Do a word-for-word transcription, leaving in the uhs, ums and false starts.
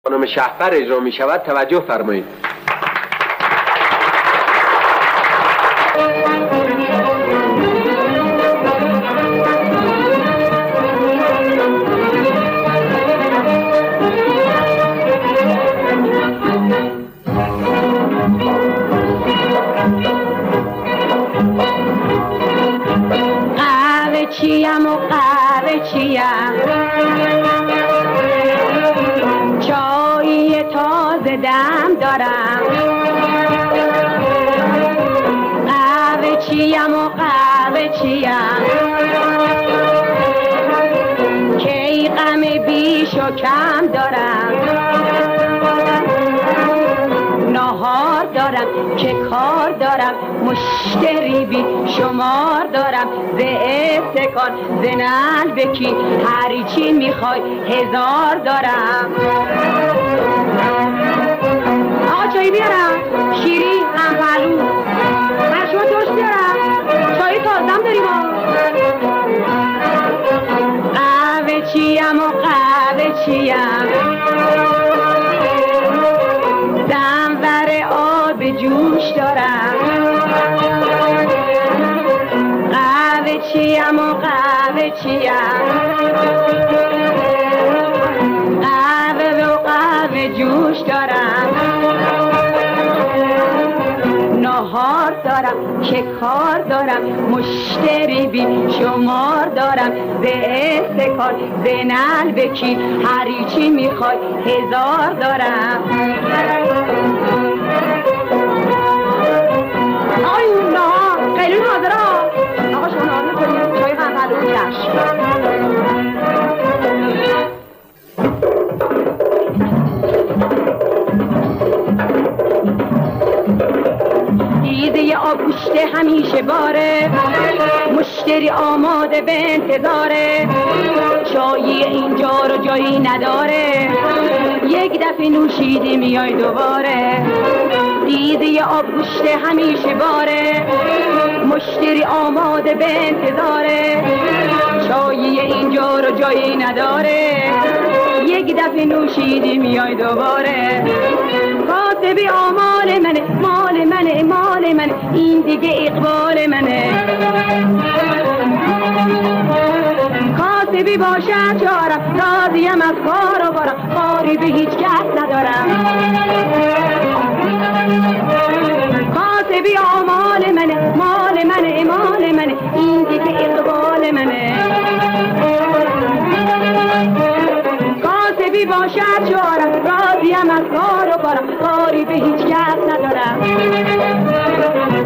خانم شهپر اجرا می شود توجه فرمایید. قهوه چیم و قهوه چیم، چای تازه دم دارم. قهوه چیم و قهوه چیم، کی غم بیش و کم دارم. نهار دارم که کار دارم، مشتری بی شمار دارم. ز استکان ز نلبکی هر چی میخوای هزار دارم. آقا چایی بیارم؟ شیری هم پهلو بر شما ترش بیارم؟ چایی تازم داریم ها. قهوه چیم و قهوه چیم، دمور آب جوش دارم. قهوه چیم و قهوه چیم، قهوه و قهوه جوش دارم. نهار دارم که کار دارم، مشتری بی شمار دارم. ز استکان ز نلبکی هر چی میخوای هزار دارم. آقای اون نهار قیلون حاضر ها. آقا شما نهار میکنید چای هم پلو چشم. دیده آبگوشته همیشه باره، مشتری آماده به انتظاره. چایی اینجا رو جایی نداره، یک دفعه نوشیدی میای دوباره. دیده آبگوشته همیشه باره، مشتری آماده به انتظاره. چایی اینجا رو جایی نداره، یک دفعه نوشیدی میای دوباره. کاسبی آمال منه، مال منه، مال منه، این دیگه اقبال منه. کاسبی باشد چارم، راضیم از کار و بارم، کاری به هیچ کس ندارم. کاسبی آمال منه، مال منه، مال منه، این دیگه اقبال منه. کاسبی باشد چارم، راضیم از کار و بارم، کاری به هیچ کس ندارم.